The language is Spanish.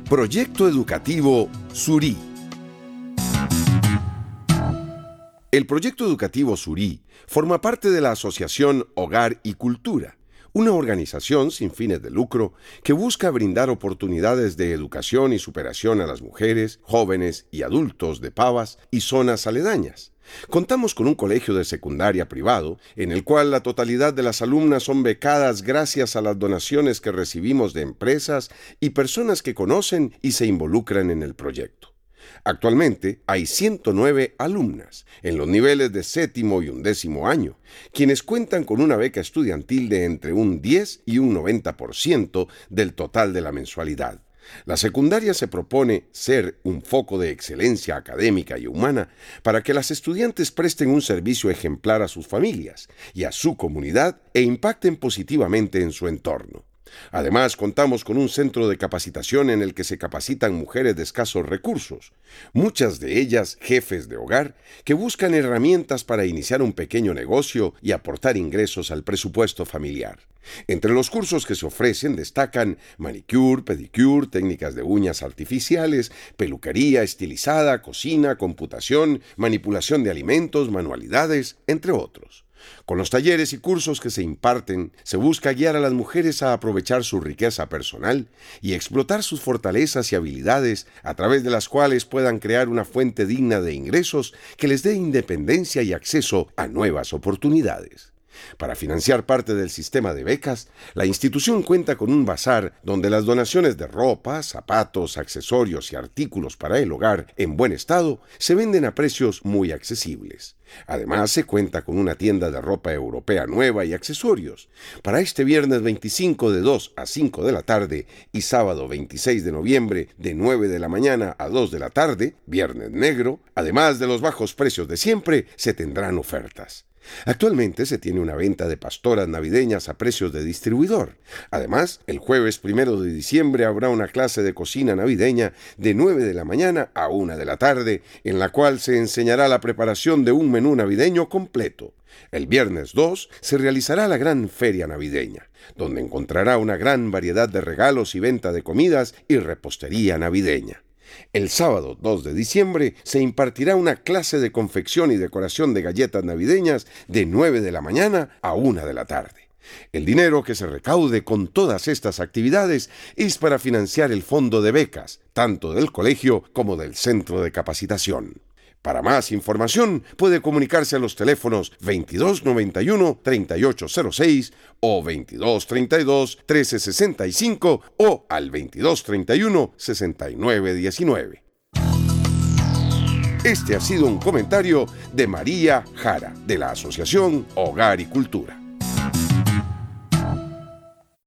Proyecto Educativo Surí. El Proyecto Educativo Surí forma parte de la Asociación Hogar y Cultura, una organización sin fines de lucro que busca brindar oportunidades de educación y superación a las mujeres, jóvenes y adultos de Pavas y zonas aledañas. Contamos con un colegio de secundaria privado, en el cual la totalidad de las alumnas son becadas gracias a las donaciones que recibimos de empresas y personas que conocen y se involucran en el proyecto. Actualmente hay 109 alumnas en los niveles de 7º y 11º año, quienes cuentan con una beca estudiantil de entre un 10 y un 90% del total de la mensualidad. La secundaria se propone ser un foco de excelencia académica y humana para que las estudiantes presten un servicio ejemplar a sus familias y a su comunidad e impacten positivamente en su entorno. Además, contamos con un centro de capacitación en el que se capacitan mujeres de escasos recursos, muchas de ellas jefes de hogar, que buscan herramientas para iniciar un pequeño negocio y aportar ingresos al presupuesto familiar. Entre los cursos que se ofrecen destacan manicure, pedicure, técnicas de uñas artificiales, peluquería estilizada, cocina, computación, manipulación de alimentos, manualidades, entre otros. Con los talleres y cursos que se imparten, se busca guiar a las mujeres a aprovechar su riqueza personal y explotar sus fortalezas y habilidades a través de las cuales puedan crear una fuente digna de ingresos que les dé independencia y acceso a nuevas oportunidades. Para financiar parte del sistema de becas, la institución cuenta con un bazar donde las donaciones de ropa, zapatos, accesorios y artículos para el hogar en buen estado se venden a precios muy accesibles. Además, se cuenta con una tienda de ropa europea nueva y accesorios. Para este viernes 25 de 2 a 5 de la tarde y sábado 26 de noviembre de 9 de la mañana a 2 de la tarde, Viernes Negro, además de los bajos precios de siempre, se tendrán ofertas. Actualmente se tiene una venta de pastoras navideñas a precios de distribuidor. Además, el jueves 1 de diciembre habrá una clase de cocina navideña de 9 de la mañana a 1 de la tarde, en la cual se enseñará la preparación de un menú navideño completo. El viernes 2 se realizará la gran feria navideña, donde encontrará una gran variedad de regalos y venta de comidas y repostería navideña. El sábado 2 de diciembre se impartirá una clase de confección y decoración de galletas navideñas de 9 de la mañana a 1 de la tarde. El dinero que se recaude con todas estas actividades es para financiar el fondo de becas, tanto del colegio como del centro de capacitación. Para más información, puede comunicarse a los teléfonos 2291-3806 o 2232-1365 o al 2231-6919. Este ha sido un comentario de María Jara, de la Asociación Hogar y Cultura.